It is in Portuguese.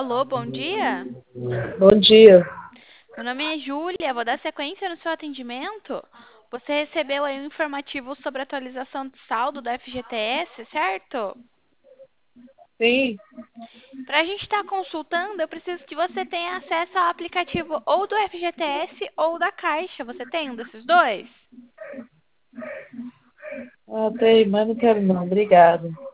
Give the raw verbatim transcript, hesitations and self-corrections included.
Alô, bom dia. Bom dia. Meu nome é Júlia, vou dar sequência no seu atendimento. Você recebeu aí um informativo sobre a atualização de saldo da F G T S, certo? Sim, Para a gente estar consultando, eu preciso que você tenha acesso ao aplicativo ou do F G T S ou da Caixa. Você tem um desses dois? ah, tem, mas não quero não, obrigada.